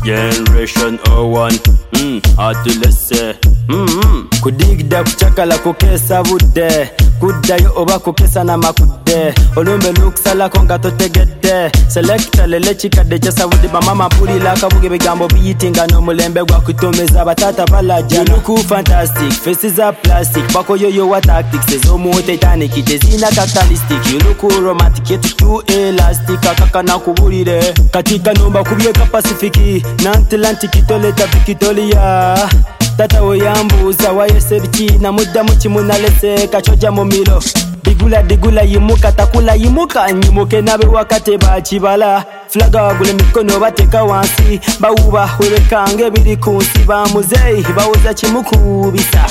Generation 01 atulese kudigda kuchakala kukesa budde kuddayo oba kukesa namakudde olumbe lukusalako nga totegedde selecta lele kikadde kyasabudde bamama mpulira akabuge bigambo biyitinga n'omulembe gwa kutomeza batata balaja luku fantastic faces za plastic bakoyoyo wa tactics ez'omu titanic tezina characteristic you look romantic yet too elastic akakana kubulire katika nomba kubyeka Pacific na Atlantic toleta Victoria tata oyambuza wayesebiki na mudda mukimunalese kachoja mu milo digula yimuka takula yimuka nyimuke nabe wakate bakibala flaga wagule mikono bateka wansi bawuba webekange biri kunsi bamuzeyi bawoza kimukubisa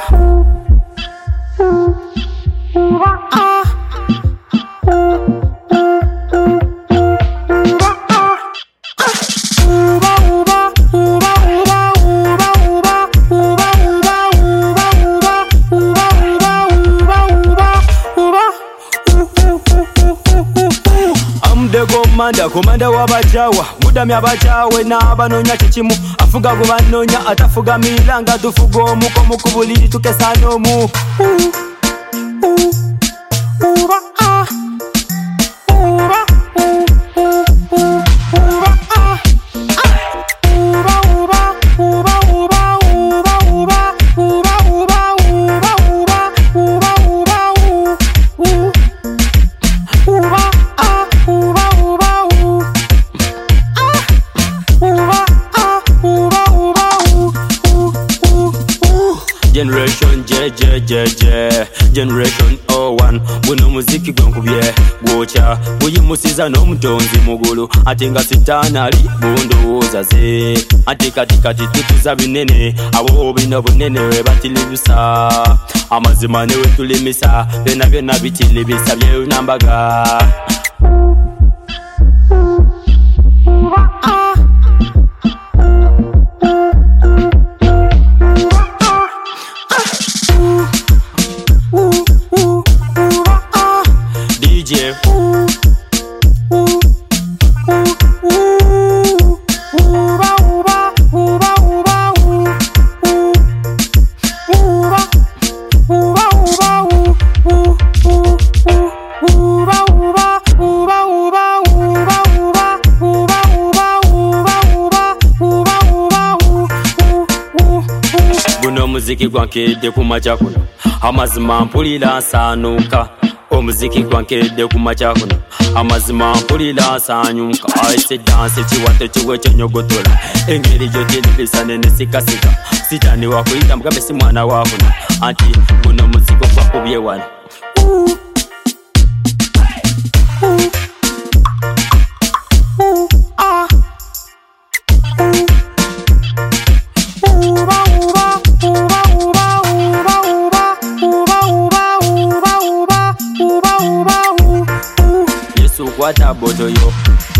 komanda wabajawa mudami abajawe n'abanonya kikimu afuga go banonya atafuga milanga tufuga omuko mukubuliri tukesana omu Generation Generation 01 buno muziki gwankubye gwocha buyimusiza n'omutonzi mugulu ate nga sitaana ali bundowooza ze ate katikati tutuza binene abo bino bunene we batilibusa amazima ne we tulimisa byonna bitilibisa byonambaga omuziki gwankedde kumacha kuno amazima mpulira nsaanuka omuziki gwankedde kumacha kuno amazima mpulira nsanyuka aise danse kiwato kiwe kyonyogotola engeri gyotilibisa nene sikasika sitani wakuyita mugambe si mwana wakuno anti guno muziki gwakubye wano What a bodo yo